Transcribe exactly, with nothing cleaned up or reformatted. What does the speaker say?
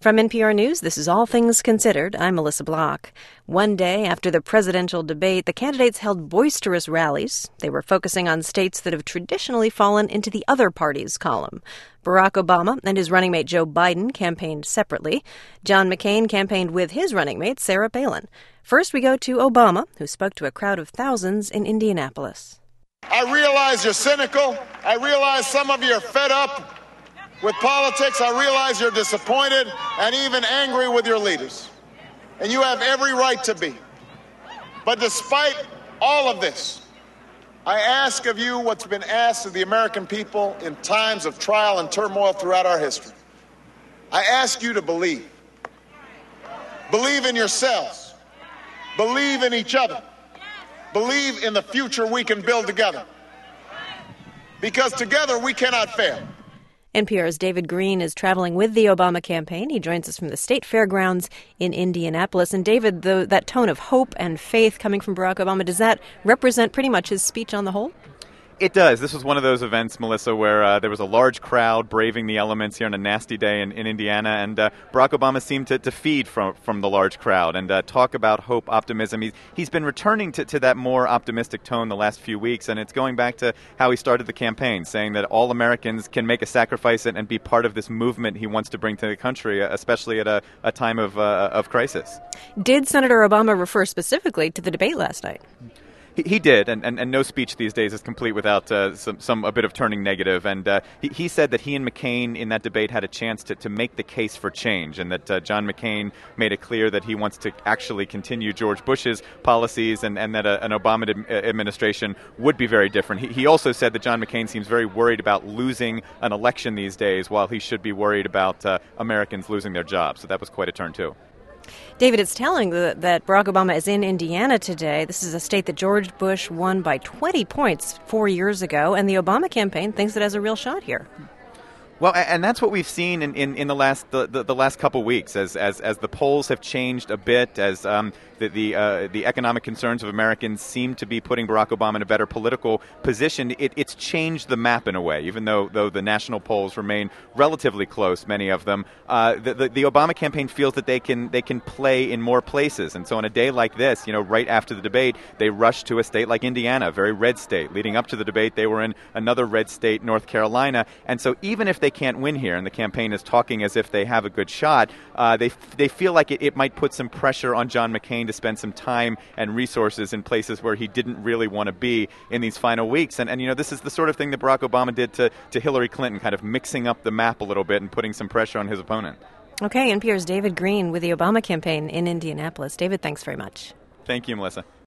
From N P R News, this is All Things Considered. I'm Melissa Block. One day after the presidential debate, the candidates held boisterous rallies. They were focusing on states that have traditionally fallen into the other party's column. Barack Obama and his running mate Joe Biden campaigned separately. John McCain campaigned with his running mate Sarah Palin. First, we go to Obama, who spoke to a crowd of thousands in Indianapolis. I realize you're cynical. I realize some of you are fed up with politics. I realize you're disappointed and even angry with your leaders. And you have every right to be. But despite all of this, I ask of you what's been asked of the American people in times of trial and turmoil throughout our history. I ask you to believe. Believe in yourselves. Believe in each other. Believe in the future we can build together. Because together we cannot fail. N P R's David Green is traveling with the Obama campaign. He joins us from the state fairgrounds in Indianapolis. And David, the, that tone of hope and faith coming from Barack Obama, does that represent pretty much his speech on the whole? It does. This was one of those events, Melissa, where uh, there was a large crowd braving the elements here on a nasty day in, in Indiana, and uh, Barack Obama seemed to, to feed from from the large crowd and uh, talk about hope, optimism. He's, he's been returning to, to that more optimistic tone the last few weeks, and it's going back to how he started the campaign, saying that all Americans can make a sacrifice and, and be part of this movement he wants to bring to the country, especially at a, a time of, uh, of crisis. Did Senator Obama refer specifically to the debate last night? He, he did, and, and, and no speech these days is complete without uh, some, some a bit of turning negative. And uh, he, he said that he and McCain in that debate had a chance to, to make the case for change, and that uh, John McCain made it clear that he wants to actually continue George Bush's policies, and, and that a, an Obama ad- administration would be very different. He, he also said that John McCain seems very worried about losing an election these days, while he should be worried about uh, Americans losing their jobs. So that was quite a turn, too. David, it's telling that, that Barack Obama is in Indiana today. This is a state that George Bush won by twenty points four years ago, and the Obama campaign thinks it has a real shot here. Well, and that's what we've seen in, in, in the last the, the, the last couple weeks, as as as the polls have changed a bit, as um, the the, uh, the economic concerns of Americans seem to be putting Barack Obama in a better political position. It, it's changed the map in a way, even though though the national polls remain relatively close, many of them. Uh, the, the the Obama campaign feels that they can they can play in more places, and so on a day like this, you know, right after the debate, they rushed to a state like Indiana, a very red state. Leading up to the debate, they were in another red state, North Carolina, and so even if they can't win here, and the campaign is talking as if they have a good shot, uh, they they feel like it, it might put some pressure on John McCain to spend some time and resources in places where he didn't really want to be in these final weeks. And, and you know, this is the sort of thing that Barack Obama did to, to Hillary Clinton, kind of mixing up the map a little bit and putting some pressure on his opponent. Okay, N P R's David Green with the Obama campaign in Indianapolis. David, thanks very much. Thank you, Melissa.